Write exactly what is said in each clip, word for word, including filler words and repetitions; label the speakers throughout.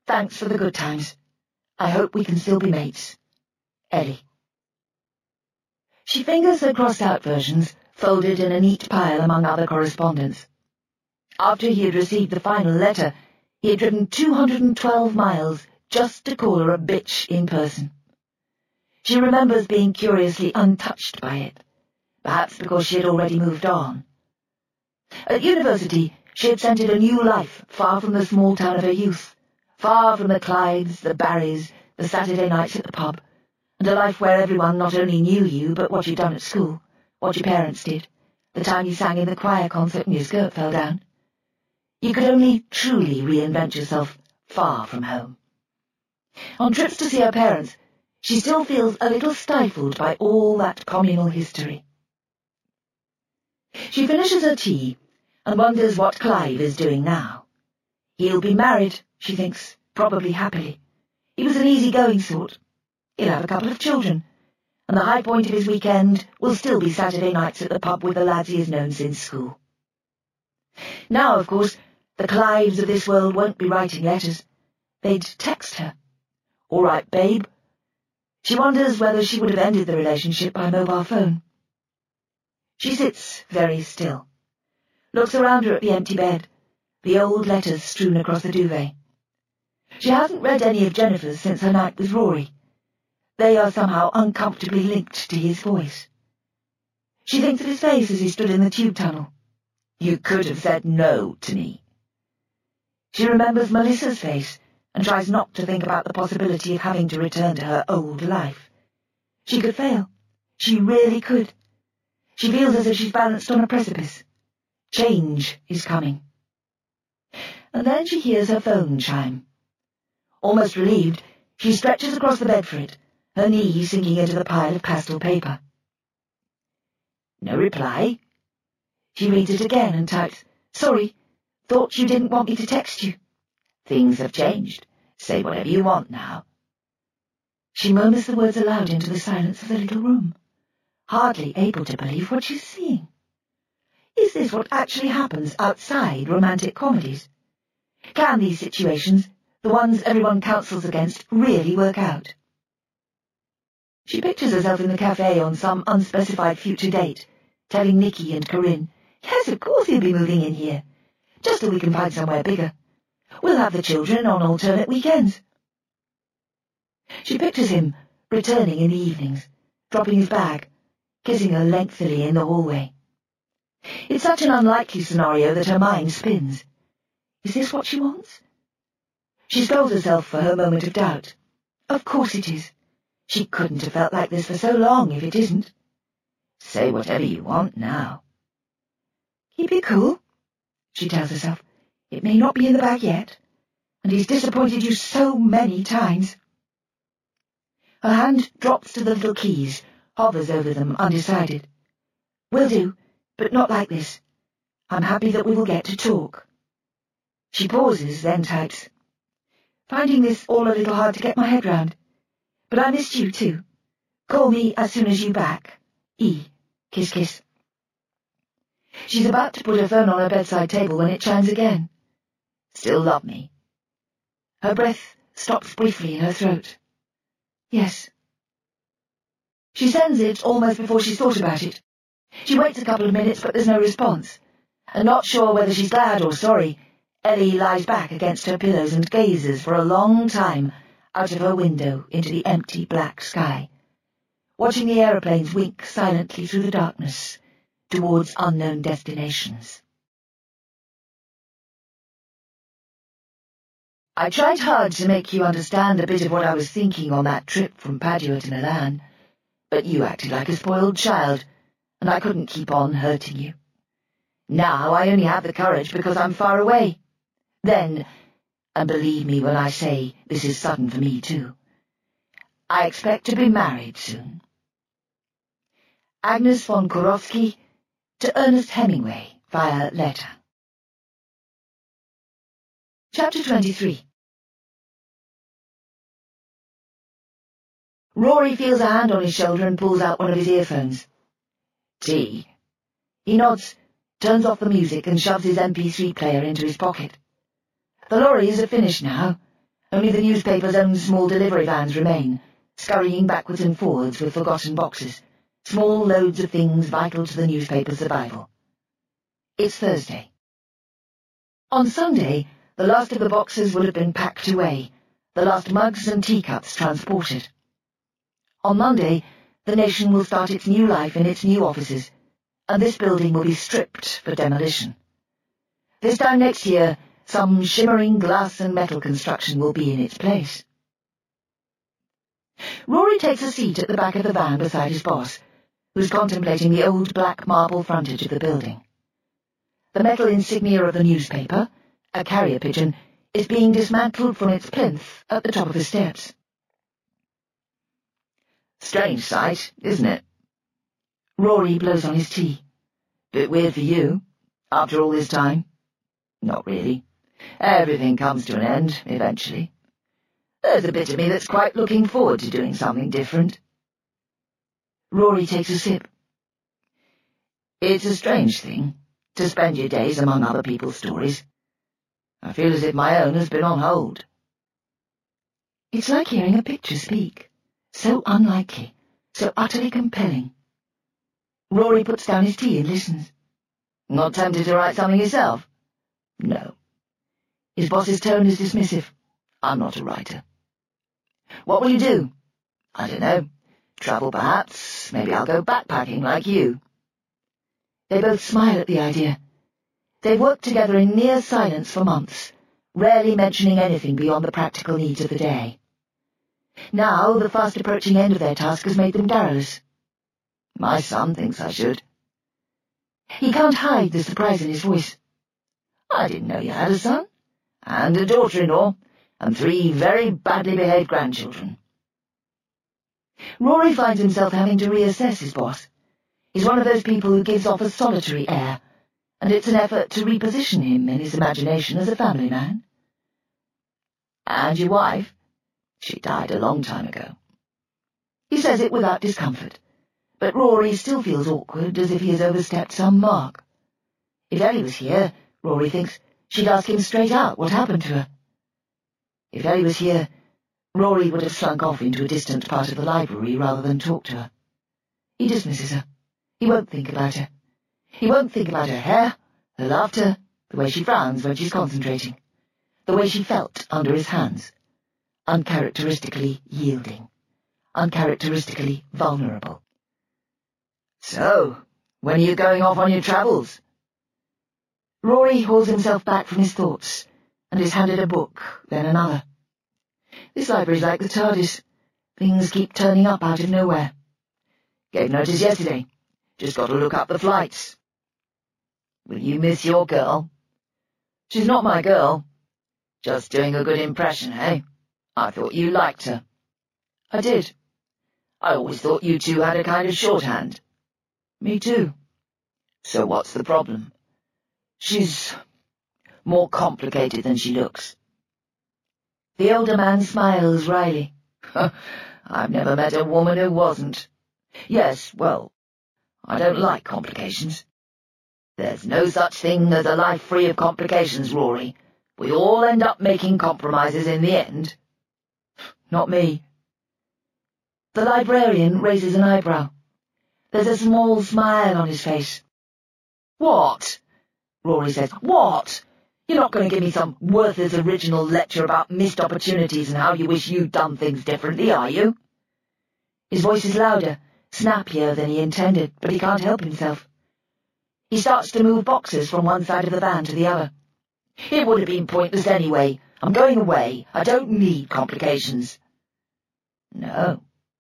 Speaker 1: Thanks for the good times. I hope we can still be mates. Ellie. She fingers her crossed-out versions, folded in a neat pile among other correspondence. After he had received the final letter, he had driven two hundred and twelve miles just to call her a bitch in person. She remembers being curiously untouched by it, perhaps because she had already moved on. At university, she had scented a new life far from the small town of her youth, far from the Clydes, the Barrys, the Saturday nights at the pub, and a life where everyone not only knew you, but what you'd done at school, what your parents did, the time you sang in the choir concert and your skirt fell down. You could only truly reinvent yourself far from home. On trips to see her parents, she still feels a little stifled by all that communal history. She finishes her tea and wonders what Clive is doing now. He'll be married, she thinks, probably happily. He was an easy-going sort. He'll have a couple of children, and the high point of his weekend will still be Saturday nights at the pub with the lads he has known since school. Now, of course, the Clives of this world won't be writing letters. They'd text her. All right, babe. She wonders whether she would have ended the relationship by mobile phone. She sits very still, looks around her at the empty bed, the old letters strewn across the duvet. She hasn't read any of Jennifer's since her night with Rory. They are somehow uncomfortably linked to his voice. She thinks of his face as he stood in the tube tunnel. You could have said no to me. She remembers Melissa's face and tries not to think about the possibility of having to return to her old life. She could fail. She really could. She feels as if she's balanced on a precipice. Change is coming. And then she hears her phone chime. Almost relieved, she stretches across the bed for it, her knee sinking into the pile of pastel paper. No reply. She reads it again and types, Sorry, thought you didn't want me to text you. Things have changed. Say whatever you want now. She murmurs the words aloud into the silence of the little room, hardly able to believe what she's seeing. Is this what actually happens outside romantic comedies? Can these situations, the ones everyone counsels against, really work out? She pictures herself in the cafe on some unspecified future date, telling Nikki and Corinne, Yes, of course he'll be moving in here, just till we can find somewhere bigger. We'll have the children on alternate weekends. She pictures him returning in the evenings, dropping his bag, kissing her lengthily in the hallway. It's such an unlikely scenario that her mind spins. Is this what she wants? She scolds herself for her moment of doubt. Of course it is. She couldn't have felt like this for so long if it isn't. Say whatever you want now. Keep it cool, she tells herself. It may not be in the bag yet, and he's disappointed you so many times. Her hand drops to the little keys, hovers over them, undecided. Will do, but not like this. I'm happy that we will get to talk. She pauses, then types. Finding this all a little hard to get my head round. But I missed you too. Call me as soon as you back. E. Kiss, kiss. She's about to put her phone on her bedside table when it chimes again. Still love me? Her breath stops briefly in her throat. Yes. She sends it almost before she's thought about it. She waits a couple of minutes, but there's no response. And not sure whether she's glad or sorry, Ellie lies back against her pillows and gazes for a long time out of her window into the empty black sky, watching the aeroplanes wink silently through the darkness towards unknown destinations. I tried hard to make you understand a bit of what I was thinking on that trip from Padua to Milan, but you acted like a spoiled child, and I couldn't keep on hurting you. Now I only have the courage because I'm far away. Then, and believe me when I say this is sudden for me too, I expect to be married soon. Agnes von Kurowski to Ernest Hemingway via letter. Chapter twenty-three. Rory feels a hand on his shoulder and pulls out one of his earphones. Tea. He nods, turns off the music and shoves his M P three player into his pocket. The lorries are finished now, Only the newspaper's own small delivery vans remain, scurrying backwards and forwards with forgotten boxes, small loads of things vital to the newspaper's survival. It's Thursday. On Sunday, the last of the boxes will have been packed away, the last mugs and teacups transported. On Monday, the nation will start its new life in its new offices, and this building will be stripped for demolition. This time next year, some shimmering glass and metal construction will be in its place. Rory takes a seat at the back of the van beside his boss, who's contemplating the old black marble frontage of the building. The metal insignia of the newspaper, a carrier pigeon, is being dismantled from its plinth at the top of the steps. Strange sight, isn't it? Rory blows on his tea. Bit weird for you, after all this time. Not really. Everything comes to an end, eventually. There's a bit of me that's quite looking forward to doing something different. Rory takes a sip. It's a strange thing, to spend your days among other people's stories. I feel as if my own has been on hold. It's like hearing a picture speak, so unlikely, so utterly compelling. Rory puts down his tea and listens. Not tempted to write something yourself? No. His boss's tone is dismissive. I'm not a writer. What will you do? I don't know. Travel, perhaps. Maybe I'll go backpacking like you. They both smile at the idea. They've worked together in near silence for months, rarely mentioning anything beyond the practical needs of the day. Now the fast-approaching end of their task has made them garrulous. My son thinks I should. He can't hide the surprise in his voice. I didn't know you had a son, and a daughter-in-law, and three very badly behaved grandchildren. Rory finds himself having to reassess his boss. He's one of those people who gives off a solitary air, and it's an effort to reposition him in his imagination as a family man. And your wife? She died a long time ago. He says it without discomfort, but Rory still feels awkward, as if he has overstepped some mark. If Ellie was here, Rory thinks, she'd ask him straight out what happened to her. If Ellie was here, Rory would have slunk off into a distant part of the library rather than talk to her. He dismisses her. He won't think about her. He won't think about her hair, her laughter, the way she frowns when she's concentrating, the way she felt under his hands, uncharacteristically yielding, uncharacteristically vulnerable. So, when are you going off on your travels? Rory hauls himself back from his thoughts, and is handed a book, then another. This library's like the TARDIS. Things keep turning up out of nowhere. Gave notice yesterday. Just got to look up the flights. Will you miss your girl? She's not my girl. Just doing a good impression, eh? I thought you liked her. I did. I always thought you two had a kind of shorthand. Me too. So what's the problem? She's more complicated than she looks. The older man smiles wryly. I've never met a woman who wasn't. Yes, well, I don't like complications. There's no such thing as a life free of complications, Rory. We all end up making compromises in the end. Not me. The librarian raises an eyebrow. There's a small smile on his face. What? Rory says. What? You're not going to give me some worthless original lecture about missed opportunities and how you wish you'd done things differently, are you? His voice is louder, snappier than he intended, but he can't help himself. He starts to move boxes from one side of the van to the other. It would have been pointless anyway. I'm going away. I don't need complications. No.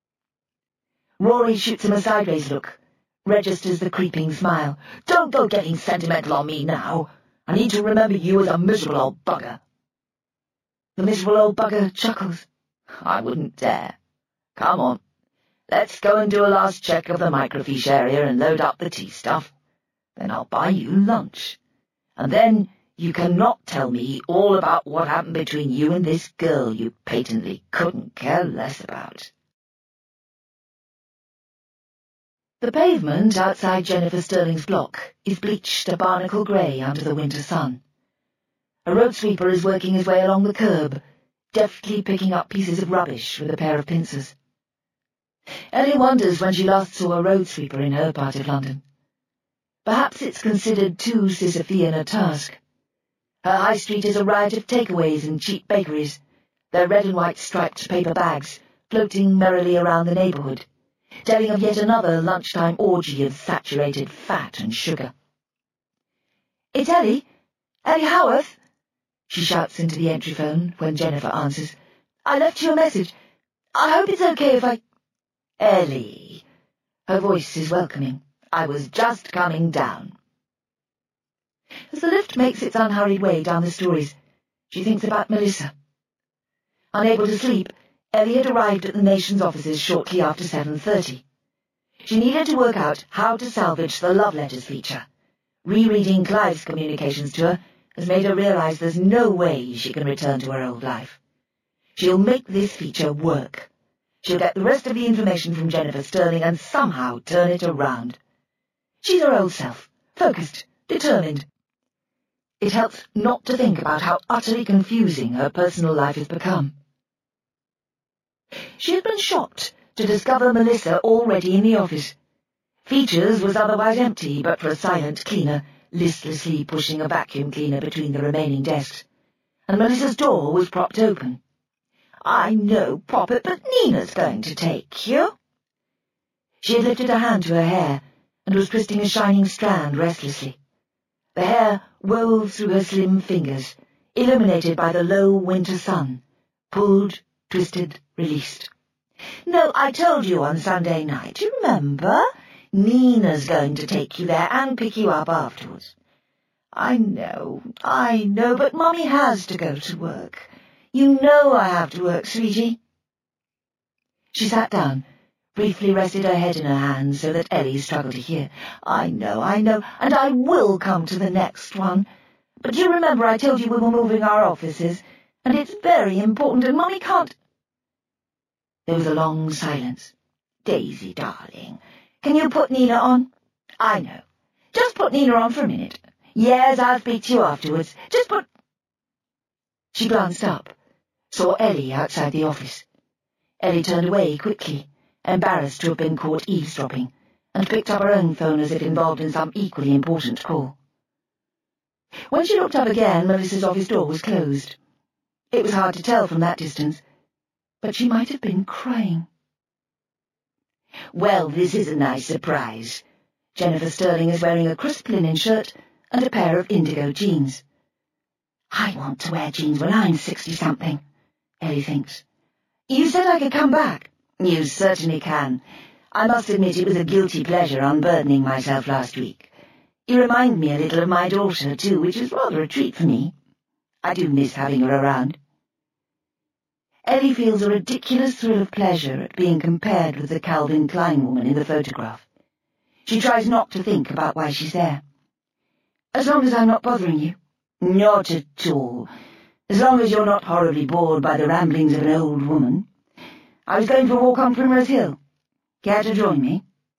Speaker 1: Rory shoots him a sideways look, registers the creeping smile. Don't go getting sentimental on me now. I need to remember you as a miserable old bugger. The miserable old bugger chuckles. I wouldn't dare. Come on. Let's go and do a last check of the microfiche area and load up the tea stuff. Then I'll buy you lunch. And then you cannot tell me all about what happened between you and this girl you patently couldn't care less about. The pavement outside Jennifer Sterling's block is bleached a barnacle grey under the winter sun. A road sweeper is working his way along the curb, deftly picking up pieces of rubbish with a pair of pincers. Ellie wonders when she last saw a road sweeper in her part of London. Perhaps it's considered too Sisyphean a task. Her high street is a riot of takeaways and cheap bakeries, their red and white striped paper bags floating merrily around the neighbourhood, telling of yet another lunchtime orgy of saturated fat and sugar. "It's Ellie! Ellie Howarth!" she shouts into the entry phone when Jennifer answers. "I left you a message. I hope it's okay if I—" "Ellie." Her voice is welcoming. "I was just coming down." As the lift makes its unhurried way down the stories, she thinks about Melissa. Unable to sleep, Ellie had arrived at the Nation's offices shortly after seven thirty. She needed to work out how to salvage the love letters feature. Rereading Clive's communications to her has made her realise there's no way she can return to her old life. She'll make this feature work. She'll get the rest of the information from Jennifer Sterling and somehow turn it around. She's her old self, focused, determined. It helps not to think about how utterly confusing her personal life has become. She had been shocked to discover Melissa already in the office. Features was otherwise empty, but for a silent cleaner, listlessly pushing a vacuum cleaner between the remaining desks, and Melissa's door was propped open. "I know, Poppet, but Nina's going to take you." She had lifted a hand to her hair and was twisting a shining strand restlessly. The hair wove through her slim fingers, illuminated by the low winter sun, pulled, twisted, released. "No, I told you on Sunday night, you remember? Nina's going to take you there and pick you up afterwards." "I know, I know, but Mummy has to go to work. You know I have to work, sweetie." She sat down, briefly rested her head in her hands so that Ellie struggled to hear. "I know, I know, and I will come to the next one. But you remember I told you we were moving our offices, and it's very important, and Mummy can't—" There was a long silence. "Daisy, darling, can you put Nina on?" "I know. Just put Nina on for a minute. Yes, I'll speak to you afterwards. Just put—" She glanced up, saw Ellie outside the office. Ellie turned away quickly, embarrassed to have been caught eavesdropping, and picked up her own phone as if involved in some equally important call. When she looked up again, Melissa's office door was closed. It was hard to tell from that distance, but she might have been crying. "Well, this is a nice surprise. Jennifer Sterling is wearing a crisp linen shirt and a pair of indigo jeans." "I want to wear jeans when I'm sixty-something," Ellie thinks. "You said I could come back." "You certainly can. I must admit it was a guilty pleasure unburdening myself last week. You remind me a little of my daughter, too, which is rather a treat for me. I do miss having her around." Ellie feels a ridiculous thrill of pleasure at being compared with the Calvin Klein woman in the photograph. She tries not to think about why she's there. "As long as I'm not bothering you." "Not at all. As long as you're not horribly bored by the ramblings of an old woman. I was going for a walk on Primrose Hill. Care to join me?"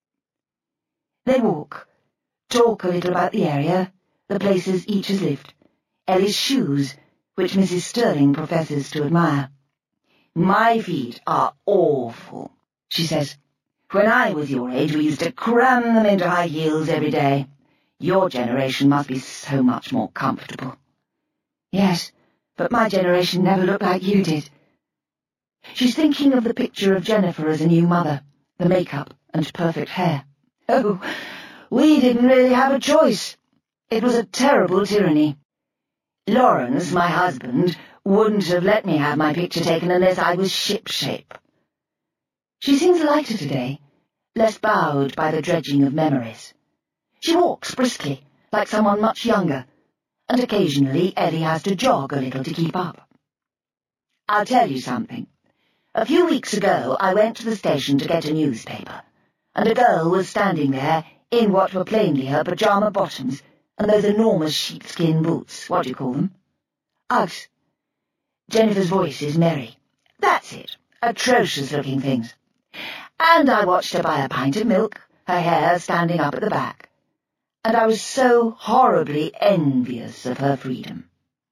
Speaker 1: They walk, talk a little about the area, the places each has lived, Ellie's shoes, which Missus Sterling professes to admire. "My feet are awful," she says. "When I was your age, we used to cram them into high heels every day. Your generation must be so much more comfortable." "Yes, but my generation never looked like you did." She's thinking of the picture of Jennifer as a new mother, the makeup and perfect hair. "Oh, we didn't really have a choice. It was a terrible tyranny. Lawrence, my husband, wouldn't have let me have my picture taken unless I was shipshape." She seems lighter today, less bowed by the dredging of memories. She walks briskly, like someone much younger, and occasionally Ellie has to jog a little to keep up. "I'll tell you something. A few weeks ago I went to the station to get a newspaper, and a girl was standing there in what were plainly her pyjama bottoms and those enormous sheepskin boots. What do you call them?" "Uggs." Jennifer's voice is merry. "That's it. Atrocious-looking things. And I watched her buy a pint of milk, her hair standing up at the back. And I was so horribly envious of her freedom.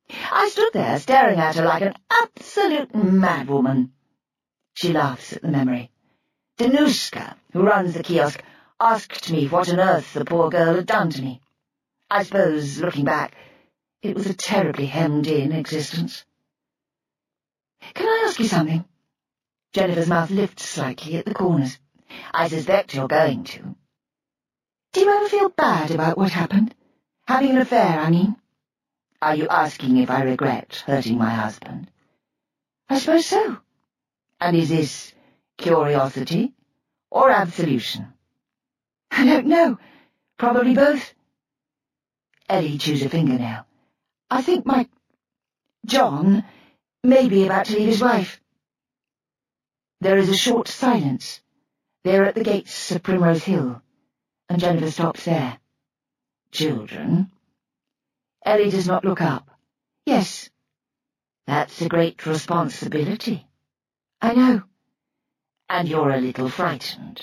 Speaker 1: I stood there staring at her like an absolute madwoman. She laughs at the memory. Danushka, who runs the kiosk, asked me what on earth the poor girl had done to me. I suppose, looking back, it was a terribly hemmed-in existence. Can I ask you something? Jennifer's mouth lifts slightly at the corners. I suspect you're going to. Do you ever feel bad about what happened? Having an affair, I mean. Are you asking if I regret hurting my husband? I suppose so. And is this curiosity or absolution? I don't know. Probably both. Ellie chews a fingernail. I think my John may be about to leave his wife. There is a short silence. They are at the gates of Primrose Hill, and Jennifer stops there. Children? Ellie does not look up. Yes. That's a great responsibility. I know. And you're a little frightened.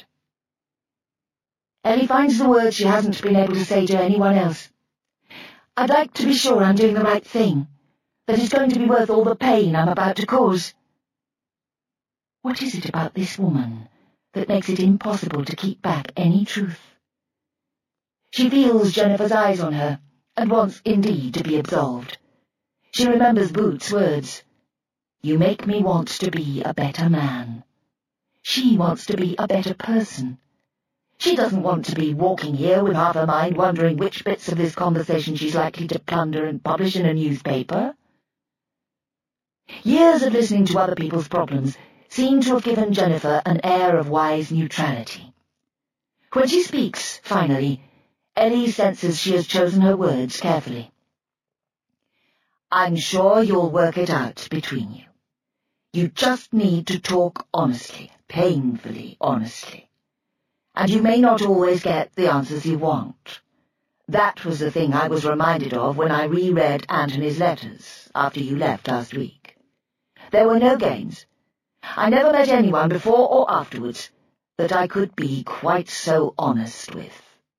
Speaker 1: Ellie finds the words she hasn't been able to say to anyone else. I'd like to be sure I'm doing the right thing, that it's going to be worth all the pain I'm about to cause. What is it about this woman that makes it impossible to keep back any truth? She feels Jennifer's eyes on her, and wants indeed to be absolved. She remembers Boots' words. You make me want to be a better man. She wants to be a better person. She doesn't want to be walking here with half her mind wondering which bits of this conversation she's likely to plunder and publish in a newspaper. Years of listening to other people's problems seem to have given Jennifer an air of wise neutrality. When she speaks, finally, Ellie senses she has chosen her words carefully. I'm sure you'll work it out between you. You just need to talk honestly, painfully honestly. And you may not always get the answers you want. That was the thing I was reminded of when I reread Anthony's letters after you left last week. There were no games. I never met anyone before or afterwards that I could be quite so honest with.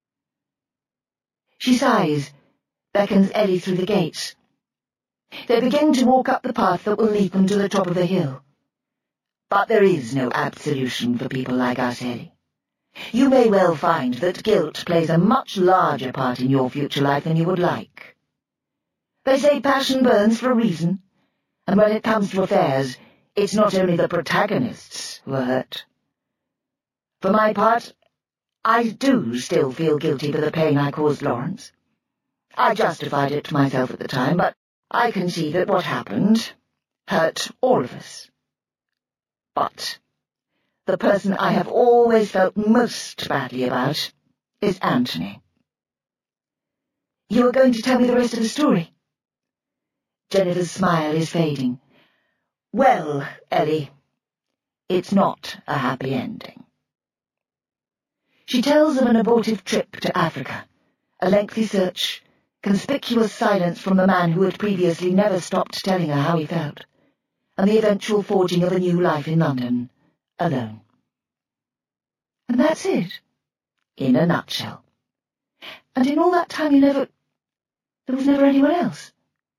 Speaker 1: She sighs, beckons Ellie through the gates. They begin to walk up the path that will lead them to the top of the hill. But there is no absolution for people like us, Ellie. You may well find that guilt plays a much larger part in your future life than you would like. They say passion burns for a reason, and when it comes to affairs, it's not only the protagonists who are hurt. For my part, I do still feel guilty for the pain I caused Lawrence. I justified it to myself at the time, but I can see that what happened hurt all of us. But the person I have always felt most badly about is Anthony. You are going to tell me the rest of the story? Jennifer's smile is fading. Well, Ellie, it's not a happy ending. She tells of an abortive trip to Africa, a lengthy search, conspicuous silence from the man who had previously never stopped telling her how he felt, and the eventual forging of a new life in London, alone. And that's it, in a nutshell. And in all that time you never... there was never anyone else?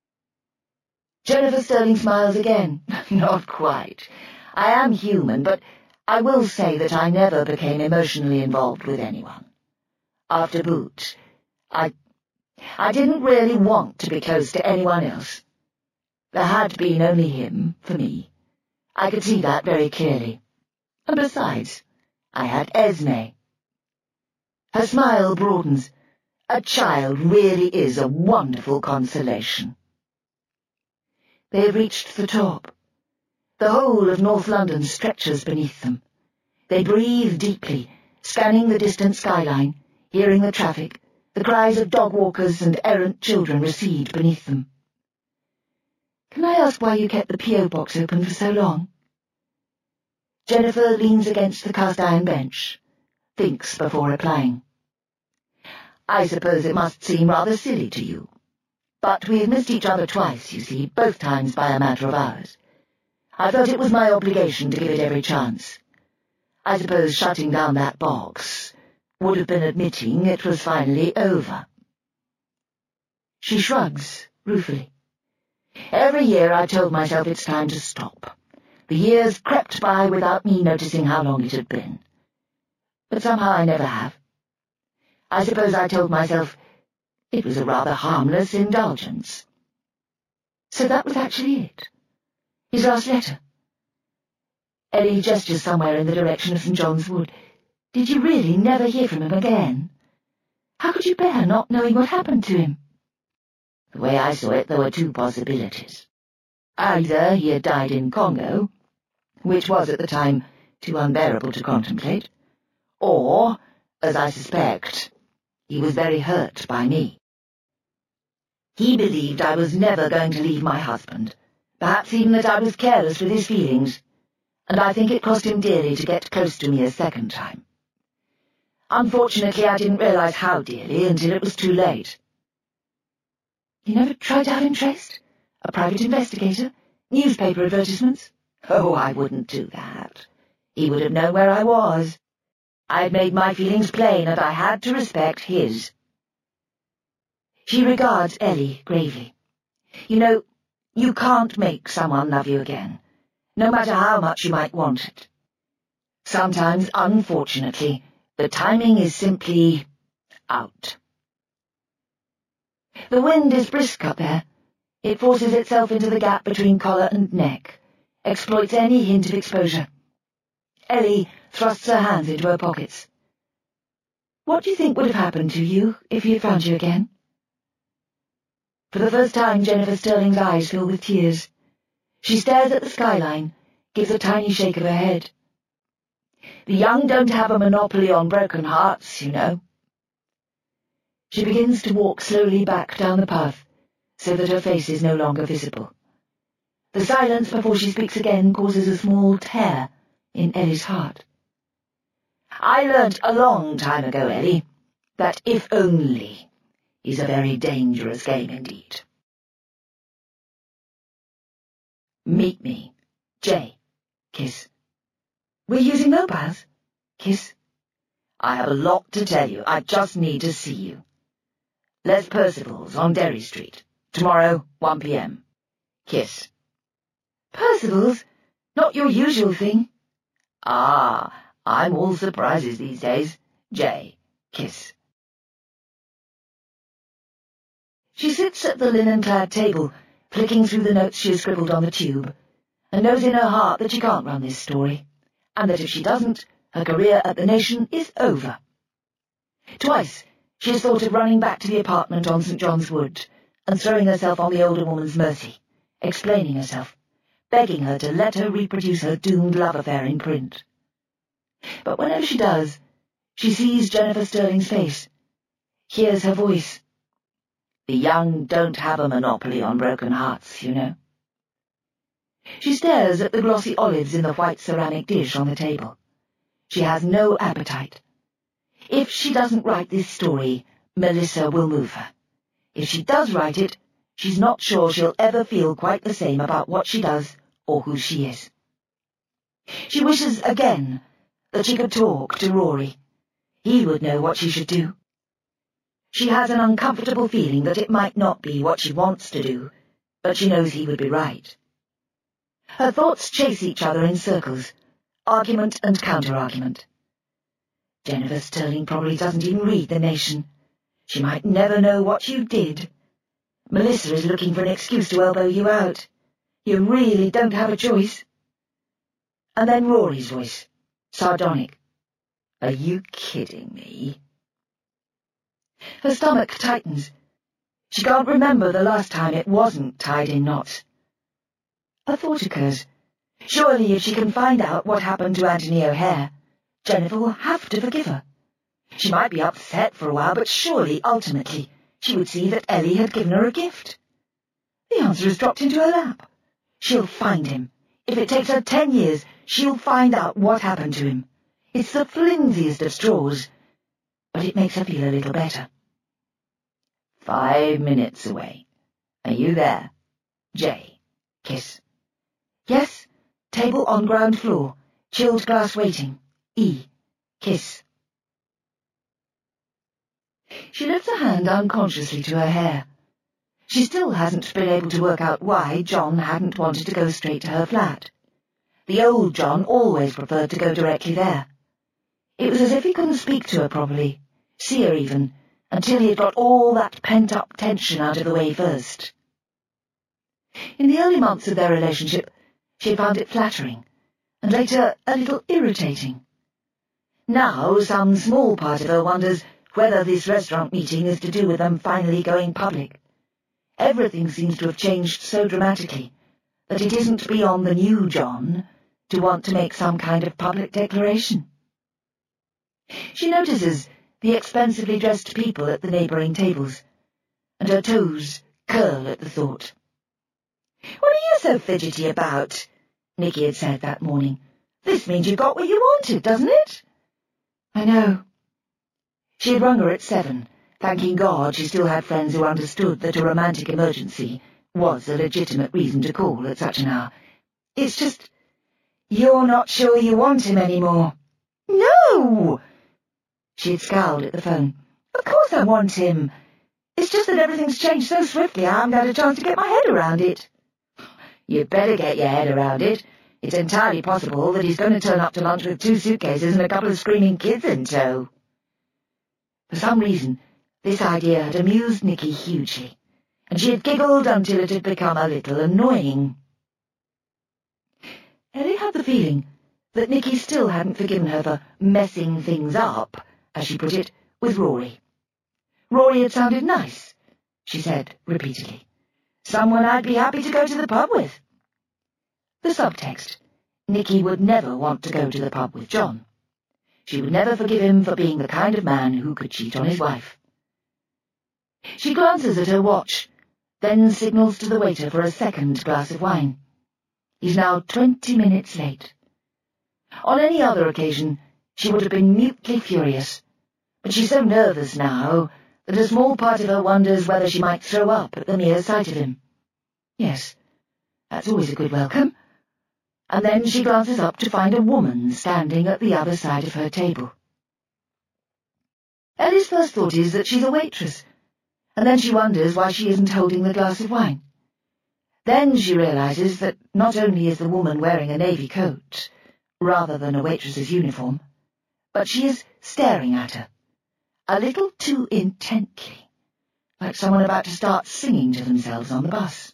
Speaker 1: Jennifer Sterling smiles again. Not quite. I am human, but I will say that I never became emotionally involved with anyone. After Boot, I... I didn't really want to be close to anyone else. There had been only him, for me. I could see that very clearly. And besides, I had Esme. Her smile broadens. A child really is a wonderful consolation. They have reached the top. The whole of North London stretches beneath them. They breathe deeply, scanning the distant skyline, hearing the traffic. The cries of dog walkers and errant children recede beneath them. Can I ask why you kept the P O box open for so long? Jennifer leans against the cast-iron bench, thinks before replying. I suppose it must seem rather silly to you. But we've missed each other twice, you see, both times by a matter of hours. I felt it was my obligation to give it every chance. I suppose shutting down that box would have been admitting it was finally over. She shrugs ruefully. Every year I told myself it's time to stop. The years crept by without me noticing how long it had been. But somehow I never have. I suppose I told myself it was a rather harmless indulgence. So that was actually it. His last letter. Ellie gestures somewhere in the direction of St John's Wood. Did you really never hear from him again? How could you bear not knowing what happened to him? The way I saw it, there were two possibilities. Either he had died in Congo, which was at the time too unbearable to contemplate, or, as I suspect, he was very hurt by me. He believed I was never going to leave my husband, perhaps even that I was careless with his feelings, and I think it cost him dearly to get close to me a second time. Unfortunately, I didn't realize how dearly until it was too late. You never tried to have him traced? A private investigator? Newspaper advertisements? Oh, I wouldn't do that. He would have known where I was. I had made my feelings plain, and I had to respect his. She regards Ellie gravely. You know, you can't make someone love you again, no matter how much you might want it. Sometimes, unfortunately, the timing is simply out. The wind is brisk up there. It forces itself into the gap between collar and neck, exploits any hint of exposure. Ellie thrusts her hands into her pockets. What do you think would have happened to you if he had found you again? For the first time, Jennifer Sterling's eyes fill with tears. She stares at the skyline, gives a tiny shake of her head. The young don't have a monopoly on broken hearts, you know. She begins to walk slowly back down the path, so that her face is no longer visible. The silence before she speaks again causes a small tear in Ellie's heart. I learnt a long time ago, Ellie, that if only is a very dangerous game indeed. Meet me. J. Kiss. We're using mobiles? Kiss. I have a lot to tell you. I just need to see you. Les Percival's on Derry Street. Tomorrow, one p m Kiss. Percival's? Not your usual thing. Ah, I'm all surprises these days. J. Kiss. She sits at the linen-clad table, flicking through the notes she has scribbled on the tube, and knows in her heart that she can't run this story, and that if she doesn't, her career at the Nation is over. Twice she has thought of running back to the apartment on St John's Wood and throwing herself on the older woman's mercy, explaining herself, begging her to let her reproduce her doomed love affair in print. But whenever she does, she sees Jennifer Sterling's face, hears her voice. The young don't have a monopoly on broken hearts, you know. She stares at the glossy olives in the white ceramic dish on the table. She has no appetite. If she doesn't write this story, Melissa will move her. If she does write it, she's not sure she'll ever feel quite the same about what she does or who she is. She wishes again that she could talk to Rory. He would know what she should do. She has an uncomfortable feeling that it might not be what she wants to do, but she knows he would be right. Her thoughts chase each other in circles, argument and counter-argument. Jennifer Sterling probably doesn't even read The Nation. She might never know what you did. Melissa is looking for an excuse to elbow you out. You really don't have a choice. And then Rory's voice, sardonic. Are you kidding me? Her stomach tightens. She can't remember the last time it wasn't tied in knots. A thought occurs. Surely if she can find out what happened to Anthony O'Hare, Jennifer will have to forgive her. She might be upset for a while, but surely, ultimately, she would see that Ellie had given her a gift. The answer has dropped into her lap. She'll find him. If it takes her ten years, she'll find out what happened to him. It's the flimsiest of straws, but it makes her feel a little better. Five minutes away. Are you there? J. Kiss. Yes. Table on ground floor. Chilled glass waiting. E. Kiss. She lifts a hand unconsciously to her hair. She still hasn't been able to work out why John hadn't wanted to go straight to her flat. The old John always preferred to go directly there. It was as if he couldn't speak to her properly, see her even, until he had got all that pent-up tension out of the way first. In the early months of their relationship, she had found it flattering, and later a little irritating. Now some small part of her wonders whether this restaurant meeting is to do with them finally going public. Everything seems to have changed so dramatically that it isn't beyond the new John to want to make some kind of public declaration. She notices the expensively dressed people at the neighbouring tables, and her toes curl at the thought. "What are you so fidgety about?" Nicky had said that morning. "This means you got what you wanted, doesn't it?" "I know." She had rung her at seven, thanking God she still had friends who understood that a romantic emergency was a legitimate reason to call at such an hour. "It's just, you're not sure you want him anymore." "No!" She had scowled at the phone. "Of course I want him. It's just that everything's changed so swiftly I haven't had a chance to get my head around it." "You'd better get your head around it. It's entirely possible that he's going to turn up to lunch with two suitcases and a couple of screaming kids in tow." For some reason, this idea had amused Nicky hugely, and she had giggled until it had become a little annoying. Ellie had the feeling that Nicky still hadn't forgiven her for messing things up, as she put it, with Rory. Rory had sounded nice, she said repeatedly. Someone I'd be happy to go to the pub with. The subtext: Nicky would never want to go to the pub with John. She would never forgive him for being the kind of man who could cheat on his wife. She glances at her watch, then signals to the waiter for a second glass of wine. He's now twenty minutes late. On any other occasion, she would have been mutely furious, but she's so nervous now that a small part of her wonders whether she might throw up at the mere sight of him. Yes, that's always a good welcome. And then she glances up to find a woman standing at the other side of her table. Ellie's first thought is that she's a waitress, and then she wonders why she isn't holding the glass of wine. Then she realizes that not only is the woman wearing a navy coat, rather than a waitress's uniform, but she is staring at her, a little too intently, like someone about to start singing to themselves on the bus.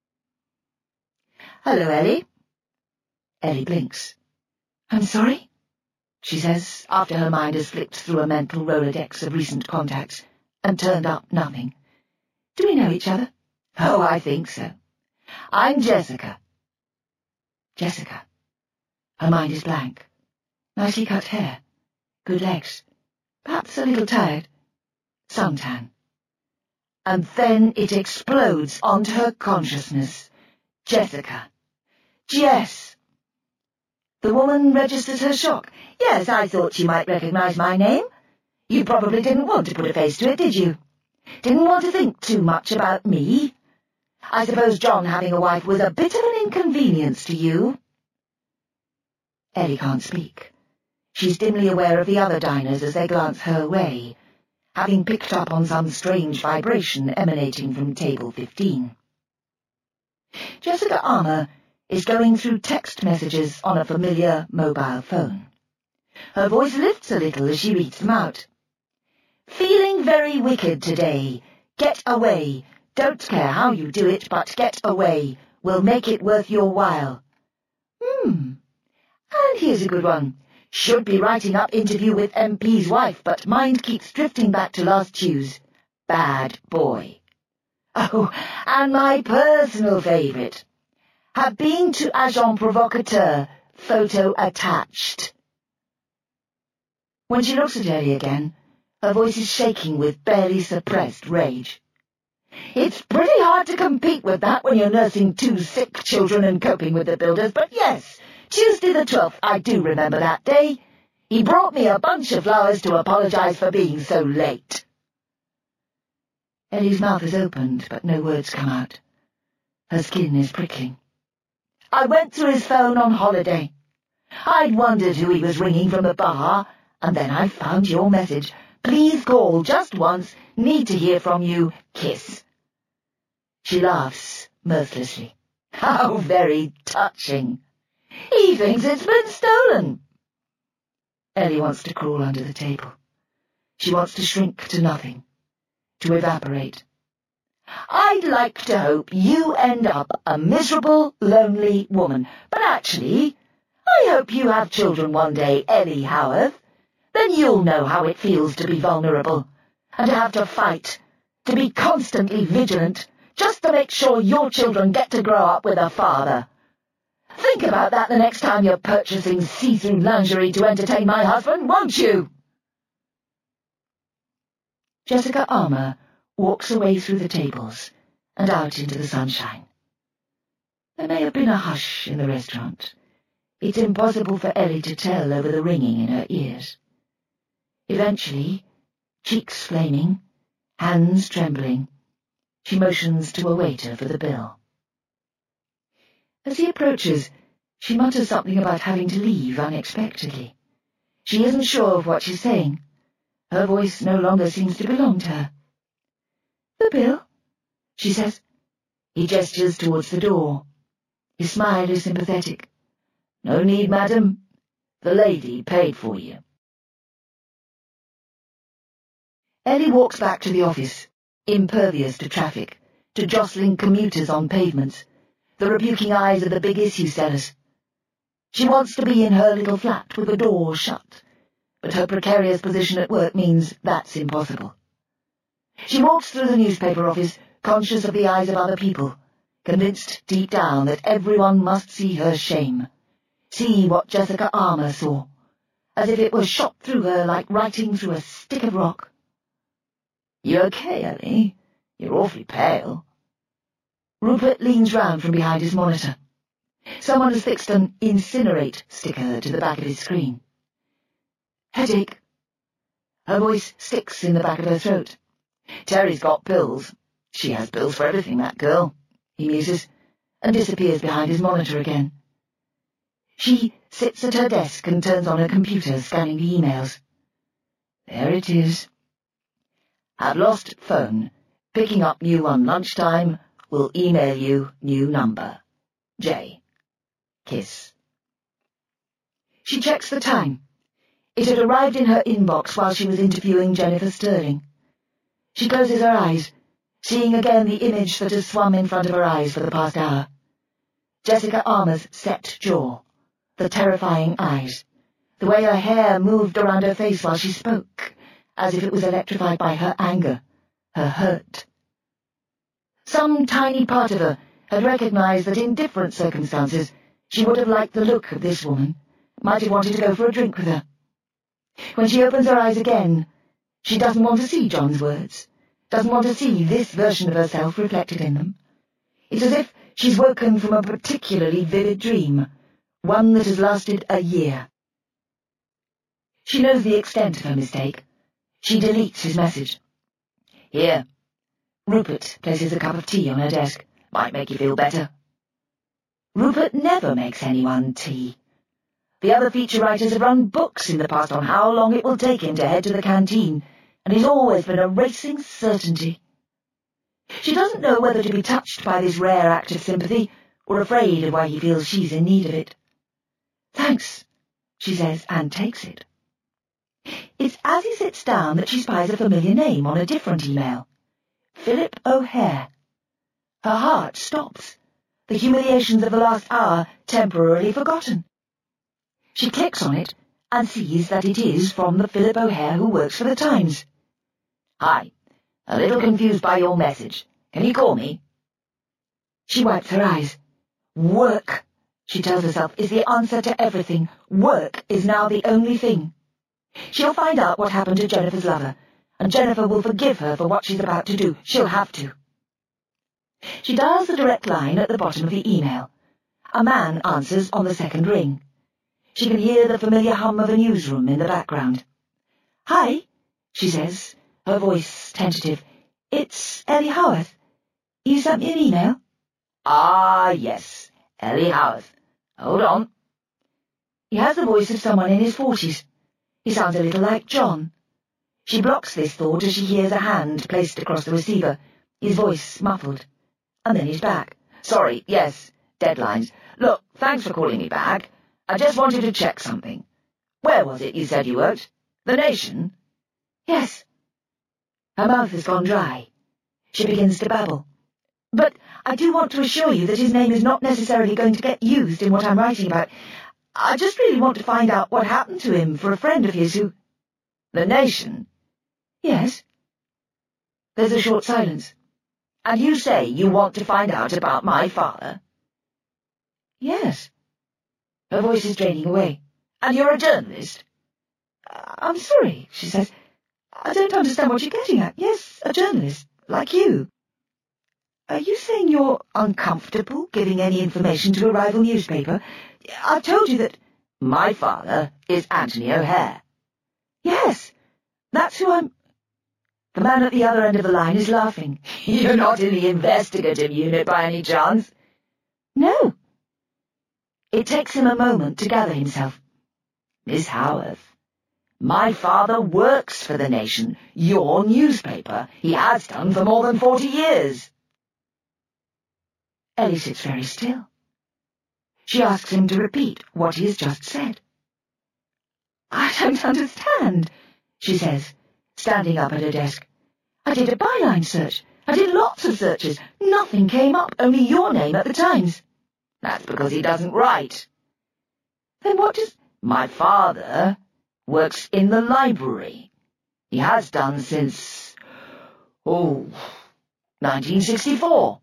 Speaker 1: "Hello, Ellie." Ellie blinks. "I'm sorry?" she says, after her mind has flicked through a mental Rolodex of recent contacts and turned up nothing. "Do we know each other?" "Oh, I think so. I'm Jessica." Jessica. Her mind is blank. Nicely cut hair. Good legs. Perhaps a little tired. Suntan. And then it explodes onto her consciousness. Jessica. Jess. The woman registers her shock. "Yes, I thought you might recognize my name. You probably didn't want to put a face to it, did you? Didn't want to think too much about me? I suppose John having a wife was a bit of an inconvenience to you?" Ellie can't speak. She's dimly aware of the other diners as they glance her way, having picked up on some strange vibration emanating from table fifteen. Jessica Armour is going through text messages on a familiar mobile phone. Her voice lifts a little as she reads them out. "Feeling very wicked today. Get away. Don't care how you do it, but get away. We'll make it worth your while." Hmm. And here's a good one. "Should be writing up interview with M P's wife, but mind keeps drifting back to last Tuesday. Bad boy." Oh, and my personal favourite. "Have been to Agent Provocateur. Photo attached." When she looks at Ellie again, her voice is shaking with barely suppressed rage. "It's pretty hard to compete with that when you're nursing two sick children and coping with the builders, but yes, Tuesday the twelfth, I do remember that day. He brought me a bunch of flowers to apologize for being so late." Ellie's mouth is opened, but no words come out. Her skin is prickling. "I went through his phone on holiday. I'd wondered who he was ringing from the bar, and then I found your message. Please call just once. Need to hear from you. Kiss." She laughs mirthlessly. How very touching. He thinks it's been stolen. Ellie wants to crawl under the table. She wants to shrink to nothing, to evaporate. I'd like to hope you end up a miserable, lonely woman, but actually, I hope you have children one day, Ellie Howarth. Then you'll know how it feels to be vulnerable, and to have to fight, to be constantly vigilant, just to make sure your children get to grow up with a father. Think about that the next time you're purchasing see-through lingerie to entertain my husband, won't you? Jessica Armour walks away through the tables and out into the sunshine. There may have been a hush in the restaurant. It's impossible for Ellie to tell over the ringing in her ears. Eventually, cheeks flaming, hands trembling, she motions to a waiter for the bill. As he approaches, she mutters something about having to leave unexpectedly. She isn't sure of what she's saying. Her voice no longer seems to belong to her. "The bill?" she says. He gestures towards the door. His smile is sympathetic. "No need, madam. The lady paid for you." Ellie walks back to the office, impervious to traffic, to jostling commuters on pavements, the rebuking eyes of the big issue sellers. She wants to be in her little flat with the door shut, but her precarious position at work means that's impossible. She walks through the newspaper office, conscious of the eyes of other people, convinced deep down that everyone must see her shame, see what Jessica Armour saw, as if it were shot through her like writing through a stick of rock. "You okay, Ellie? You're awfully pale." Rupert leans round from behind his monitor. Someone has fixed an incinerate sticker to the back of his screen. "Headache." Her voice sticks in the back of her throat. "Terry's got pills. She has pills for everything, that girl," he muses, and disappears behind his monitor again. She sits at her desk and turns on her computer, scanning the emails. There it is. "Have lost phone. Picking up new one lunchtime. Will email you new number. J. Kiss." She checks the time. It had arrived in her inbox while she was interviewing Jennifer Sterling. She closes her eyes, seeing again the image that has swum in front of her eyes for the past hour. Jessica Armour's set jaw, the terrifying eyes, the way her hair moved around her face while she spoke, as if it was electrified by her anger, her hurt. Some tiny part of her had recognized that in different circumstances she would have liked the look of this woman, might have wanted to go for a drink with her. When she opens her eyes again, she doesn't want to see John's words, doesn't want to see this version of herself reflected in them. It's as if she's woken from a particularly vivid dream, one that has lasted a year. She knows the extent of her mistake. She deletes his message. "Here." Rupert places a cup of tea on her desk. "Might make you feel better." Rupert never makes anyone tea. The other feature writers have run books in the past on how long it will take him to head to the canteen, and he's always been a racing certainty. She doesn't know whether to be touched by this rare act of sympathy, or afraid of why he feels she's in need of it. "Thanks," she says, and takes it. It's as he sits down that she spies a familiar name on a different email. Philip O'Hare. Her heart stops, the humiliations of the last hour temporarily forgotten. She clicks on it and sees that it is from the Philip O'Hare who works for the Times. "Hi. A little confused by your message. Can you call me?" She wipes her eyes. Work, she tells herself, is the answer to everything. Work is now the only thing. She'll find out what happened to Jennifer's lover, and Jennifer will forgive her for what she's about to do. She'll have to. She dials the direct line at the bottom of the email. A man answers on the second ring. She can hear the familiar hum of a newsroom in the background. "Hi," she says, her voice tentative. "It's Ellie Howarth. You sent me an email?" "Ah, yes, Ellie Howarth. Hold on." He has the voice of someone in his forties. He sounds a little like John. She blocks this thought as she hears a hand placed across the receiver, his voice muffled. And then he's back. Sorry, yes, deadlines. Look, thanks for calling me back. I just wanted to check something. Where was it you said you worked? The Nation? Yes. Her mouth has gone dry. She begins to babble. But I do want to assure you that his name is not necessarily going to get used in what I'm writing about. I just really want to find out what happened to him for a friend of his who— The Nation? Yes. There's a short silence. And you say you want to find out about my father? Yes. Her voice is draining away. And you're a journalist? I'm sorry, she says. I don't understand what you're getting at. Yes, a journalist, like you. Are you saying you're uncomfortable giving any information to a rival newspaper? I've told you that— My father is Anthony O'Hare. Yes, that's who I'm— The man at the other end of the line is laughing. You're not in the investigative unit by any chance? No. It takes him a moment to gather himself. Miss Howarth, my father works for The Nation, your newspaper. He has done for more than forty years. Ellie sits very still. She asks him to repeat what he has just said. I don't understand, she says, standing up at her desk. I did a byline search. I did lots of searches. Nothing came up, only your name at the Times. That's because he doesn't write. Then what does— My father works in the library. He has done since— oh, nineteen sixty-four.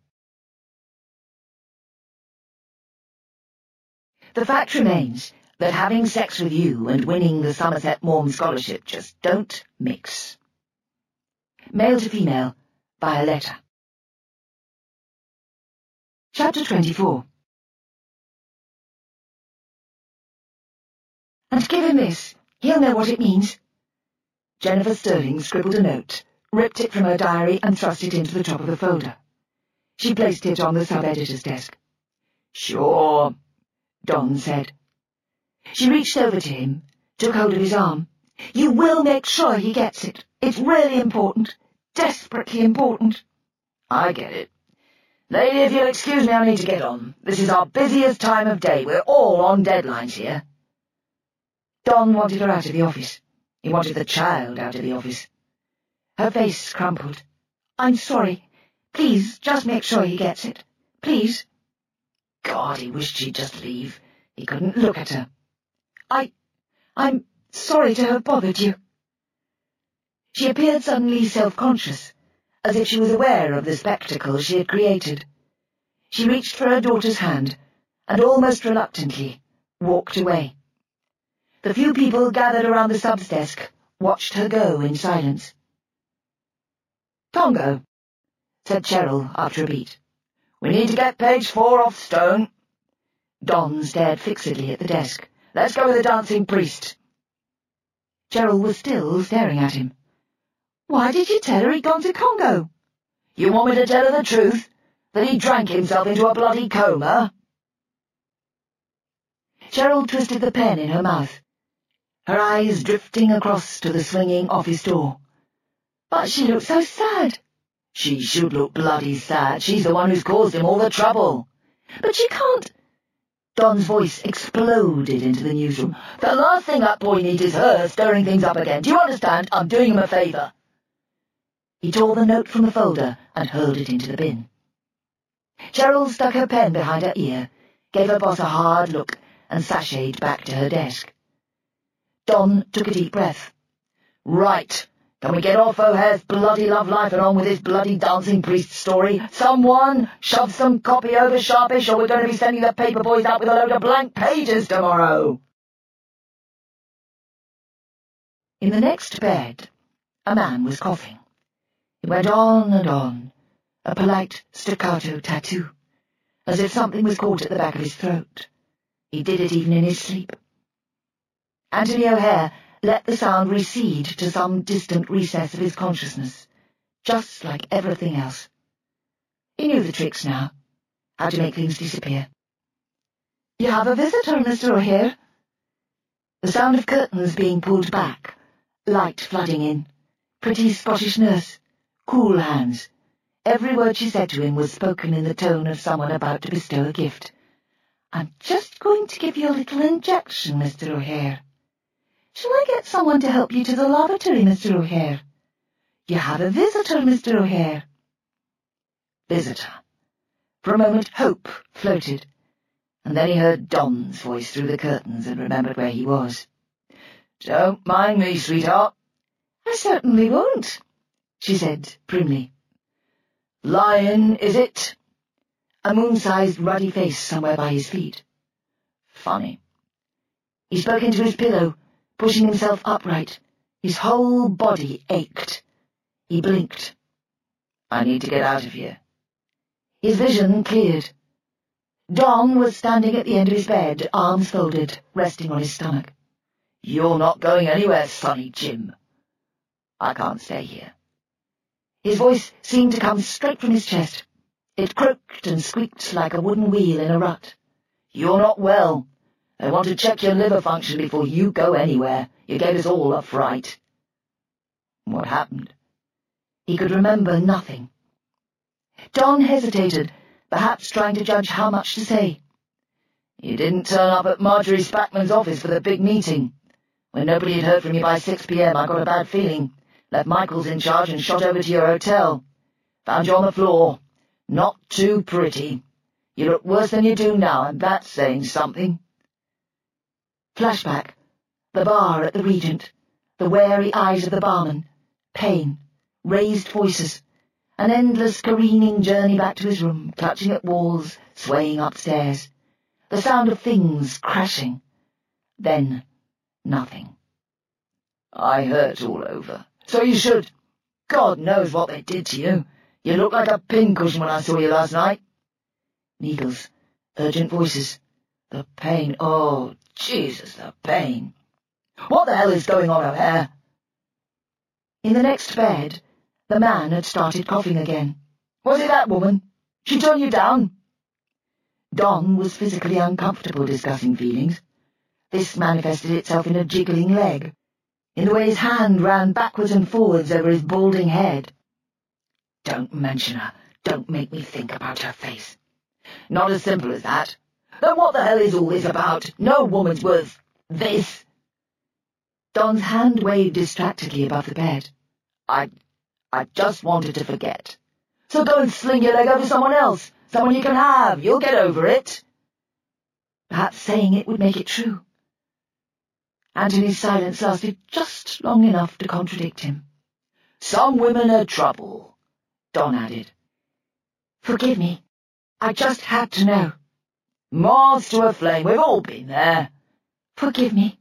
Speaker 1: The fact remains that having sex with you and winning the Somerset Maugham Scholarship just don't mix. Male to female, by a letter. Chapter twenty-four. And give him this. He'll know what it means. Jennifer Sterling scribbled a note, ripped it from her diary and thrust it into the top of the folder. She placed it on the sub-editor's desk. Sure, Don said. She reached over to him, took hold of his arm. You will make sure he gets it. It's really important. Desperately important. I get it. Lady, if you'll excuse me, I need to get on. This is our busiest time of day. We're all on deadlines here. Don wanted her out of the office. He wanted the child out of the office. Her face crumpled. I'm sorry. Please, just make sure he gets it. Please. God, he wished she'd just leave. He couldn't look at her. I... I'm sorry to have bothered you. She appeared suddenly self-conscious, as if she was aware of the spectacle she had created. She reached for her daughter's hand, and almost reluctantly walked away. The few people gathered around the sub's desk watched her go in silence. Tongo, said Cheryl after a beat. We need to get page four off Stone. Don stared fixedly at the desk. Let's go with the dancing priest. Cheryl was still staring at him. Why did you tell her he'd gone to Congo? You want me to tell her the truth? That he drank himself into a bloody coma? Cheryl twisted the pen in her mouth, her eyes drifting across to the swinging office door. But she looked so sad. She should look bloody sad. She's the one who's caused him all the trouble. But she can't. Don's voice exploded into the newsroom. The last thing that boy needs is her stirring things up again. Do you understand? I'm doing him a favour. He tore the note from the folder and hurled it into the bin. Cheryl stuck her pen behind her ear, gave her boss a hard look, and sashayed back to her desk. Don took a deep breath. Right. Can we get off O'Hare's bloody love life and on with this bloody dancing priest story? Someone shove some copy over sharpish, or we're going to be sending the paper boys out with a load of blank pages tomorrow. In the next bed, a man was coughing. He went on and on, a polite staccato tattoo, as if something was caught at the back of his throat. He did it even in his sleep. Anthony O'Hare let the sound recede to some distant recess of his consciousness, just like everything else. He knew the tricks now, how to make things disappear. You have a visitor, Mister O'Hare. The sound of curtains being pulled back, light flooding in, pretty Scottish nurse, cool hands, Every word she said to him was spoken in the tone of someone about to bestow a gift. "I'm just going to give you a little injection, Mister O'Hare. Shall I get someone to help you to the lavatory, Mister O'Hare? You have a visitor, Mister O'Hare." Visitor. For a moment hope floated, and then he heard Don's voice through the curtains and remembered where he was. "Don't mind me, sweetheart." "I certainly won't," she said primly. "Lion, is it?" A moon-sized ruddy face somewhere by his feet. Funny. He spoke into his pillow, pushing himself upright. His whole body ached. He blinked. "I need to get out of here." His vision cleared. Don was standing at the end of his bed, arms folded, resting on his stomach. "You're not going anywhere, Sonny Jim." "I can't stay here." His voice seemed to come straight from his chest. It croaked and squeaked like a wooden wheel in a rut. "You're not well. I want to check your liver function before you go anywhere. You gave us all a fright." What happened? He could remember nothing. Don hesitated, perhaps trying to judge how much to say. "You didn't turn up at Marjorie Spackman's office for the big meeting. When nobody had heard from you by six p m, I got a bad feeling. Left Michaels in charge and shot over to your hotel. Found you on the floor. Not too pretty. You look worse than you do now, and that's saying something." Flashback. The bar at the Regent. The wary eyes of the barman. Pain. Raised voices. An endless careening journey back to his room, clutching at walls, swaying upstairs. The sound of things crashing. Then, nothing. "I hurt all over. So you should. God knows what they did to you. You looked like a pincushion when I saw you last night." Needles. Urgent voices. The pain. Oh, Jesus, the pain. "What the hell is going on up here?" In the next bed, the man had started coughing again. "Was it that woman? She turned you down?" Don was physically uncomfortable discussing feelings. This manifested itself in a jiggling leg, in the way his hand ran backwards and forwards over his balding head. "Don't mention her. Don't make me think about her face." "Not as simple as that. Then what the hell is all this about? No woman's worth this." Don's hand waved distractedly above the bed. I... I just wanted to forget. So go and sling your leg over someone else, someone you can have. You'll get over it." Perhaps saying it would make it true. Anthony's silence lasted just long enough to contradict him. "Some women are trouble," Don added. "Forgive me. I just had to know." "Moths to a flame. We've all been there." "Forgive me."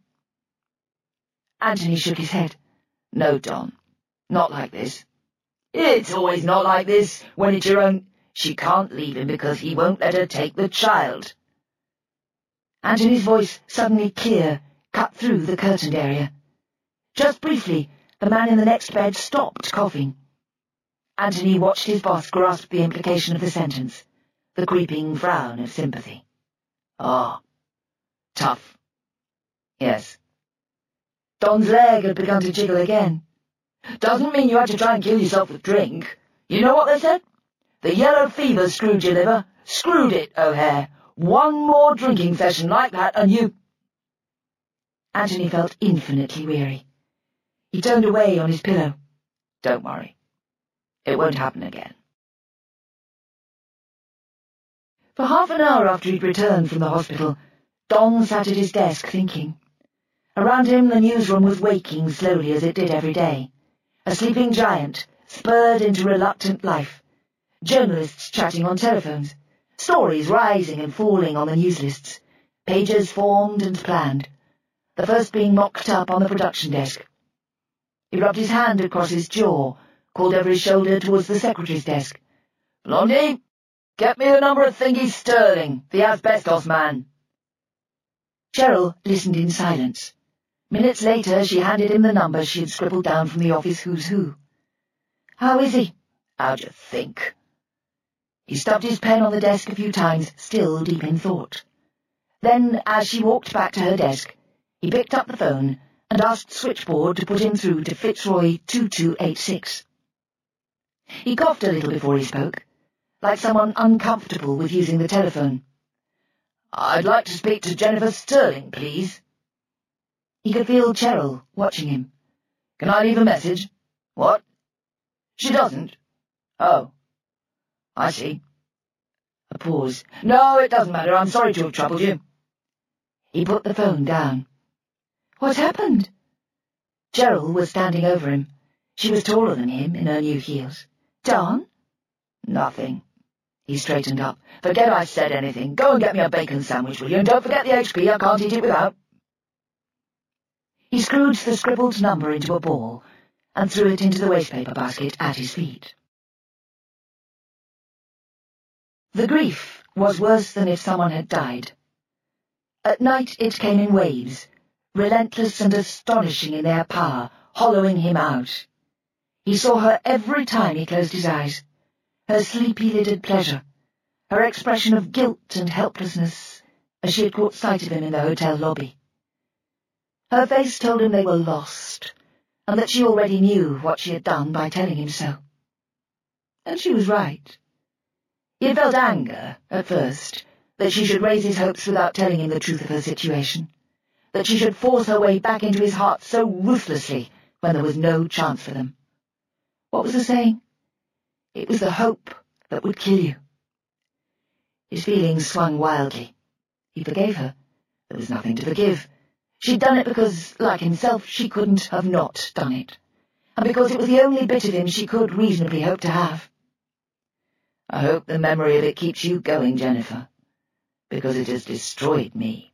Speaker 1: Anthony shook his head. "No, Don. Not like this." "It's always not like this, when it's your own—" "She can't leave him because he won't let her take the child." Anthony's voice, suddenly clear, cut through the curtained area. Just briefly, the man in the next bed stopped coughing. Anthony watched his boss grasp the implication of the sentence, the creeping frown of sympathy. "Ah, tough." "Yes." Don's leg had begun to jiggle again. "Doesn't mean you had to try and kill yourself with drink. You know what they said? The yellow fever screwed your liver. Screwed it, O'Hare. One more drinking session like that and you—" Anthony felt infinitely weary. He turned away on his pillow. "Don't worry. It won't happen again." For half an hour after he'd returned from the hospital, Don sat at his desk thinking. Around him the newsroom was waking slowly as it did every day. A sleeping giant, spurred into reluctant life. Journalists chatting on telephones. Stories rising and falling on the news lists. Pages formed and planned. The first being mocked up on the production desk. He rubbed his hand across his jaw, called over his shoulder towards the secretary's desk. "Blondie, get me the number of Thingy Sterling, the asbestos man." Cheryl listened in silence. Minutes later she handed him the number she had scribbled down from the office who's who. "How is he?" "How'd you think?" He stubbed his pen on the desk a few times, still deep in thought. Then, as she walked back to her desk, he picked up the phone and asked switchboard to put him through to Fitzroy two two eight six. He coughed a little before he spoke, like someone uncomfortable with using the telephone. "I'd like to speak to Jennifer Sterling, please." He could feel Cheryl watching him. "Can I leave a message?" "What?" "She doesn't." "Oh. I see." A pause. "No, it doesn't matter. I'm sorry to have troubled you." He put the phone down. "What happened?" Cheryl was standing over him. She was taller than him in her new heels. "Don?" "Nothing." He straightened up. "Forget I said anything. Go and get me a bacon sandwich, will you? And don't forget the H P. I can't eat it without." He screwed the scribbled number into a ball and threw it into the wastepaper basket at his feet. The grief was worse than if someone had died. At night it came in waves, relentless and astonishing in their power, hollowing him out. He saw her every time he closed his eyes, her sleepy-lidded pleasure, her expression of guilt and helplessness as she had caught sight of him in the hotel lobby. Her face told him they were lost, and that she already knew what she had done by telling him so. And she was right. He had felt anger, at first, that she should raise his hopes without telling him the truth of her situation, that she should force her way back into his heart so ruthlessly when there was no chance for them. What was the saying? It was the hope that would kill you. His feelings swung wildly. He forgave her. There was nothing to forgive. She'd done it because, like himself, she couldn't have not done it, and because it was the only bit of him she could reasonably hope to have. "I hope the memory of it keeps you going, Jennifer, because it has destroyed me."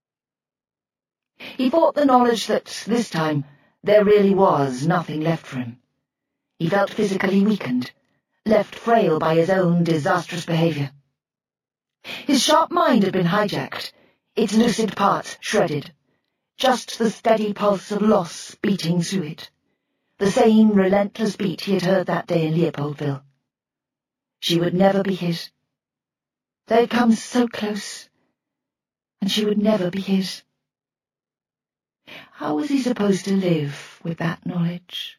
Speaker 1: He fought the knowledge that, this time, there really was nothing left for him. He felt physically weakened, left frail by his own disastrous behaviour. His sharp mind had been hijacked, its lucid parts shredded, just the steady pulse of loss beating through it, the same relentless beat he had heard that day in Leopoldville. She would never be his. They had come so close, and she would never be his. How was he supposed to live with that knowledge?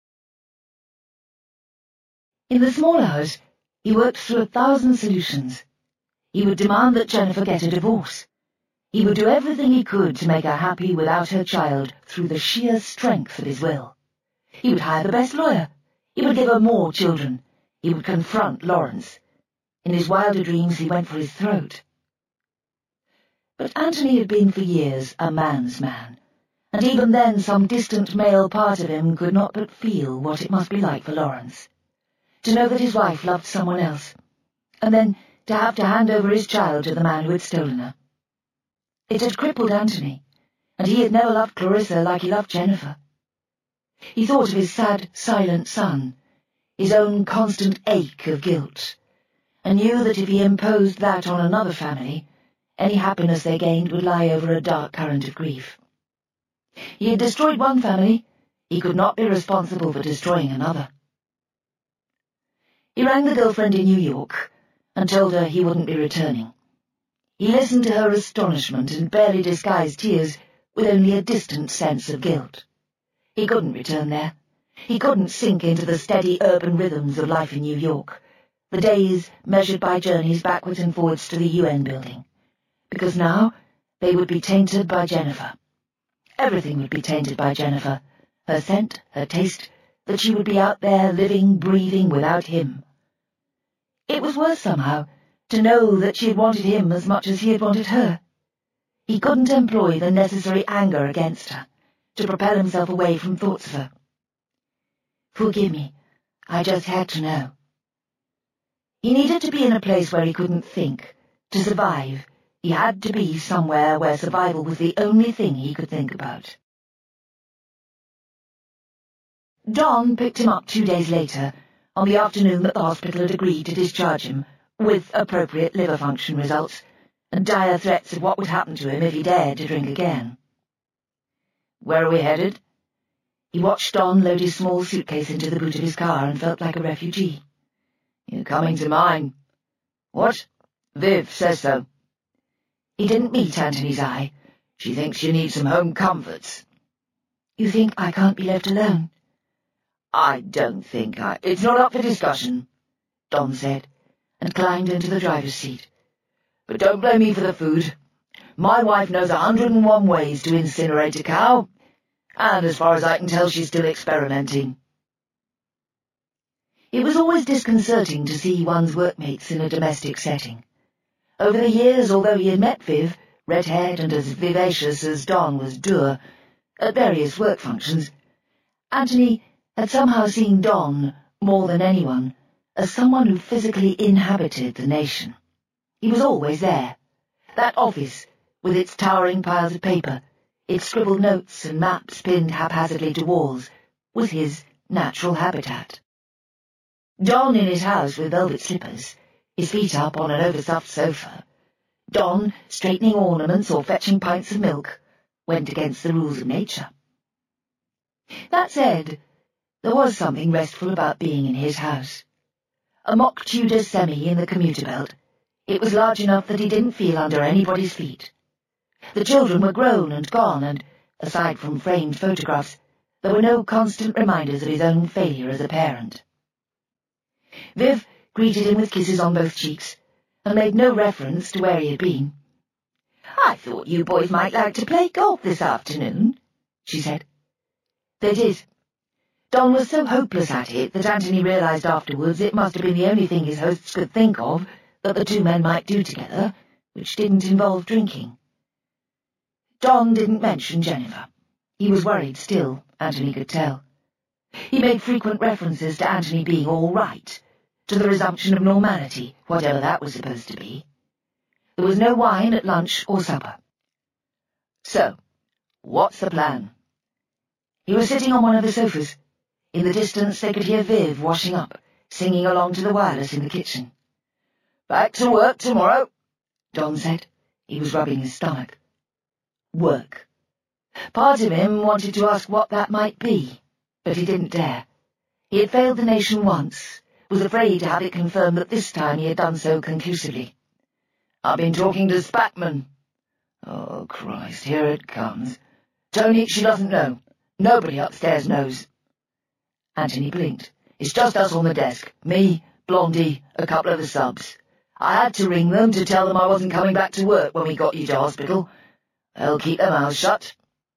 Speaker 1: In the small hours, he worked through a thousand solutions. He would demand that Jennifer get a divorce. He would do everything he could to make her happy without her child through the sheer strength of his will. He would hire the best lawyer. He would give her more children. He would confront Lawrence. In his wilder dreams he went for his throat. But Anthony had been for years a man's man, and even then some distant male part of him could not but feel what it must be like for Lawrence. To know that his wife loved someone else, and then to have to hand over his child to the man who had stolen her. It had crippled Anthony, and he had never loved Clarissa like he loved Jennifer. He thought of his sad, silent son, his own constant ache of guilt, and knew that if he imposed that on another family, any happiness they gained would lie over a dark current of grief. He had destroyed one family, he could not be responsible for destroying another. He rang the girlfriend in New York and told her he wouldn't be returning. He listened to her astonishment and barely disguised tears with only a distant sense of guilt. He couldn't return there. He couldn't sink into the steady urban rhythms of life in New York, the days measured by journeys backwards and forwards to the U N building, because now they would be tainted by Jennifer. Everything would be tainted by Jennifer, her scent, her taste, that she would be out there living, breathing without him. It was worse somehow to know that she had wanted him as much as he had wanted her. He couldn't employ the necessary anger against her to propel himself away from thoughts of her. "Forgive me, I just had to know." He needed to be in a place where he couldn't think. To survive, he had to be somewhere where survival was the only thing he could think about. Don picked him up two days later, on the afternoon that the hospital had agreed to discharge him, with appropriate liver function results, and dire threats of what would happen to him if he dared to drink again. "Where are we headed?" He watched Don load his small suitcase into the boot of his car and felt like a refugee. "You're coming to mine." "What?" "Viv says so." He didn't meet Anthony's eye. "She thinks you need some home comforts." "You think I can't be left alone?" I don't think I... It's not up for discussion, Don said, and climbed into the driver's seat. But don't blame me for the food. My wife knows a hundred and one ways to incinerate a cow, and as far as I can tell, she's still experimenting. It was always disconcerting to see one's workmates in a domestic setting. Over the years, although he had met Viv, red-haired and as vivacious as Don was dour, at various work functions, Anthony had somehow seen Don, more than anyone, as someone who physically inhabited the nation. He was always there. That office, with its towering piles of paper, its scribbled notes and maps pinned haphazardly to walls, was his natural habitat. Don in his house with velvet slippers, his feet up on an overstuffed sofa, Don straightening ornaments or fetching pints of milk, went against the rules of nature. That said, there was something restful about being in his house. A mock Tudor semi in the commuter belt, it was large enough that he didn't feel under anybody's feet. The children were grown and gone, and, aside from framed photographs, there were no constant reminders of his own failure as a parent. Viv greeted him with kisses on both cheeks, and made no reference to where he had been. "I thought you boys might like to play golf this afternoon," she said. They did. Don was so hopeless at it that Anthony realised afterwards it must have been the only thing his hosts could think of that the two men might do together, which didn't involve drinking. Don didn't mention Jennifer. He was worried still, Anthony could tell. He made frequent references to Anthony being all right, to the resumption of normality, whatever that was supposed to be. There was no wine at lunch or supper. So, what's the plan? He was sitting on one of the sofas. In the distance they could hear Viv washing up, singing along to the wireless in the kitchen. "Back to work tomorrow," Don said. He was rubbing his stomach. Work. Part of him wanted to ask what that might be, but he didn't dare. He had failed the nation once, was afraid to have it confirmed that this time he had done so conclusively. "I've been talking to Spackman." "Oh, Christ, here it comes. Tony, she doesn't know. Nobody upstairs knows." Anthony blinked. "It's just us on the desk. Me, Blondie, a couple of the subs. I had to ring them to tell them I wasn't coming back to work when we got you to hospital. They'll keep their mouths shut."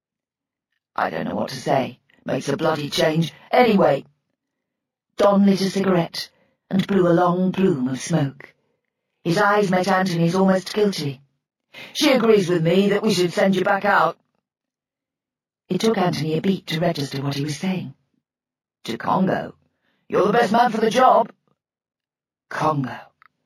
Speaker 1: I don't know what to say. Makes a bloody change. Anyway. Don lit a cigarette and blew a long plume of smoke. His eyes met Anthony's almost guiltily. "She agrees with me that we should send you back out." It took Anthony a beat to register what he was saying. "To Congo? You're the best man for the job." Congo.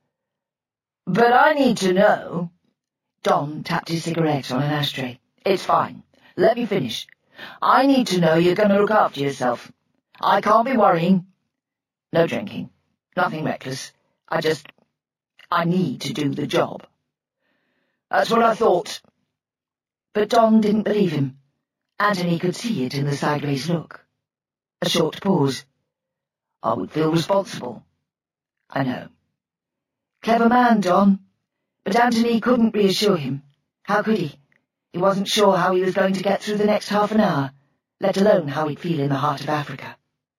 Speaker 1: "But I need to know—" Don tapped his cigarette on an ashtray. "It's fine. Let me finish. I need to know you're going to look after yourself. I can't be worrying. No drinking. Nothing reckless. I just... I need to do the job." "That's what I thought." But Don didn't believe him. Anthony could see it in the sideways look. A short pause. "I would feel responsible." "I know." Clever man, Don. But Anthony couldn't reassure him. How could he? He wasn't sure how he was going to get through the next half an hour, let alone how he'd feel in the heart of Africa.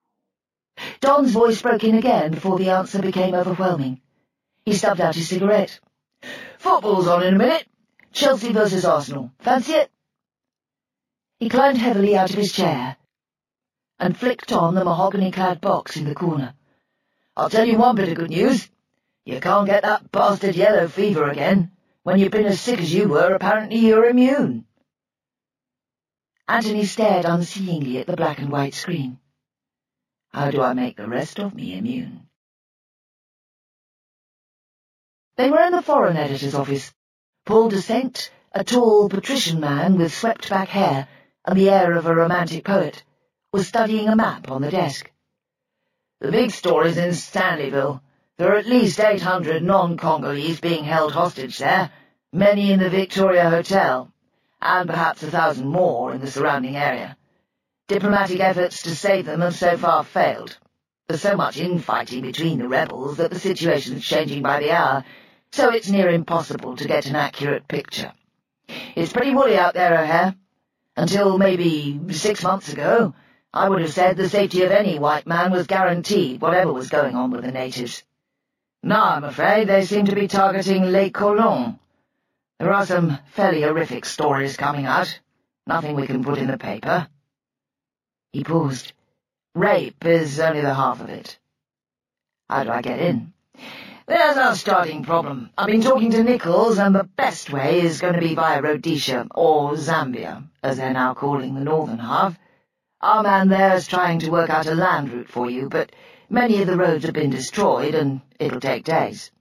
Speaker 1: Don's voice broke in again before the answer became overwhelming. He stubbed out his cigarette. "Football's on in a minute. Chelsea versus Arsenal. Fancy it?" He climbed heavily out of his chair and flicked on the mahogany-clad box in the corner. "I'll tell you one bit of good news. You can't get that bastard yellow fever again. When you've been as sick as you were, apparently you're immune." Anthony stared unseeingly at the black and white screen. "How do I make the rest of me immune?" They were in the foreign editor's office. Paul Descent, a tall, patrician man with swept-back hair and the air of a romantic poet, was studying a map on the desk. "The big story's in Stanleyville. There are at least eight hundred non-Congolese being held hostage there, many in the Victoria Hotel, and perhaps a thousand more in the surrounding area. Diplomatic efforts to save them have so far failed. There's so much infighting between the rebels that the situation's changing by the hour, so it's near impossible to get an accurate picture. It's pretty woolly out there, O'Hare. Until maybe six months ago, I would have said the safety of any white man was guaranteed, whatever was going on with the natives. Now I'm afraid they seem to be targeting Lake Colon. There are some fairly horrific stories coming out. Nothing we can put in the paper." He paused. "Rape is only the half of it." "How do I get in?" "There's our starting problem. I've been talking to Nichols, and the best way is going to be via Rhodesia, or Zambia, as they're now calling the northern half. Our man there is trying to work out a land route for you, but many of the roads have been destroyed, and it'll take days."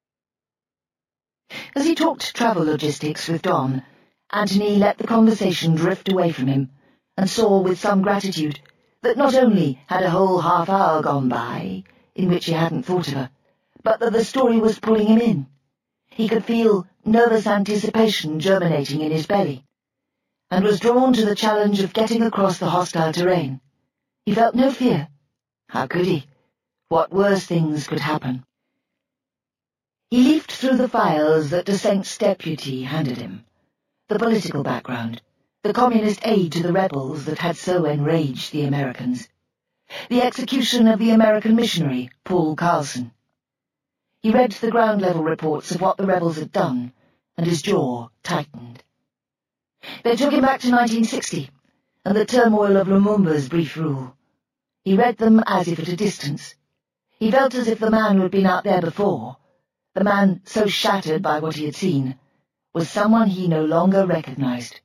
Speaker 1: As he talked travel logistics with Don, Anthony let the conversation drift away from him, and saw with some gratitude that not only had a whole half hour gone by in which he hadn't thought of her, but that the story was pulling him in. He could feel nervous anticipation germinating in his belly, and was drawn to the challenge of getting across the hostile terrain. He felt no fear. How could he? What worse things could happen? He leafed through the files that de Saint's deputy handed him. The political background, the communist aid to the rebels that had so enraged the Americans, the execution of the American missionary, Paul Carlson. He read the ground-level reports of what the rebels had done, and his jaw tightened. They took him back to nineteen sixty, and the turmoil of Lumumba's brief rule. He read them as if at a distance. He felt as if the man who had been out there before, the man so shattered by what he had seen, was someone he no longer recognized.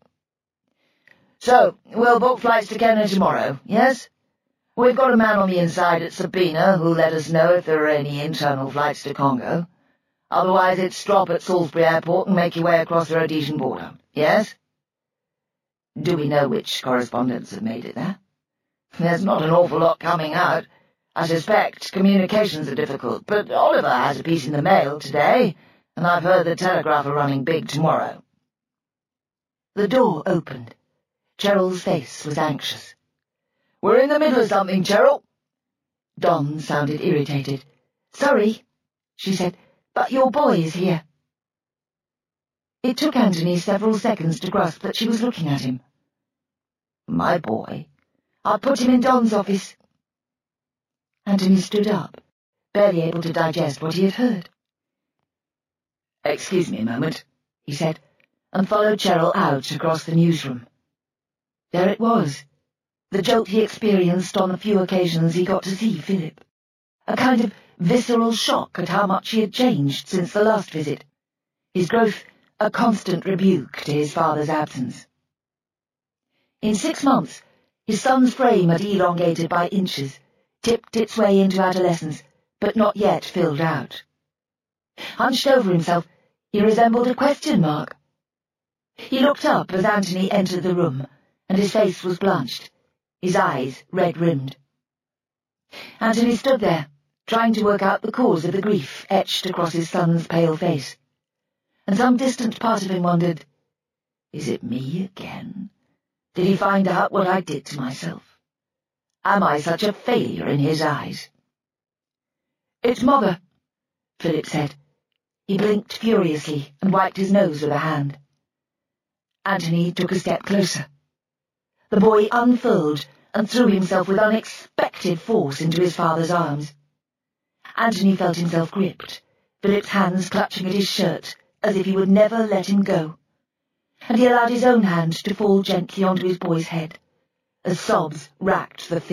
Speaker 1: "So, we'll book flights to Kenya tomorrow, yes? We've got a man on the inside at Sabina who'll let us know if there are any internal flights to Congo. Otherwise it's drop at Salisbury Airport and make your way across the Rhodesian border, yes?" "Do we know which correspondents have made it there?" "There's not an awful lot coming out. I suspect communications are difficult, but Oliver has a piece in the mail today, and I've heard the Telegraph are running big tomorrow." The door opened. Cheryl's face was anxious. "We're in the middle of something, Cheryl." Don sounded irritated. "Sorry," she said, "but your boy is here." It took Anthony several seconds to grasp that she was looking at him. "My boy? I'll put him in Don's office." Anthony stood up, barely able to digest what he had heard. "Excuse me a moment," he said, and followed Cheryl out across the newsroom. There it was, the jolt he experienced on the few occasions he got to see Philip. A kind of visceral shock at how much he had changed since the last visit. His growth a constant rebuke to his father's absence. In six months, his son's frame had elongated by inches, tipped its way into adolescence, but not yet filled out. Hunched over himself, he resembled a question mark. He looked up as Anthony entered the room, and his face was blanched, his eyes red-rimmed. Anthony stood there, trying to work out the cause of the grief etched across his son's pale face. And some distant part of him wondered, is it me again? Did he find out what I did to myself? Am I such a failure in his eyes? "It's Mother," Philip said. He blinked furiously and wiped his nose with a hand. Anthony took a step closer. The boy unfurled and threw himself with unexpected force into his father's arms. Anthony felt himself gripped, Philip's hands clutching at his shirt, as if he would never let him go, and he allowed his own hand to fall gently onto his boy's head, as sobs racked the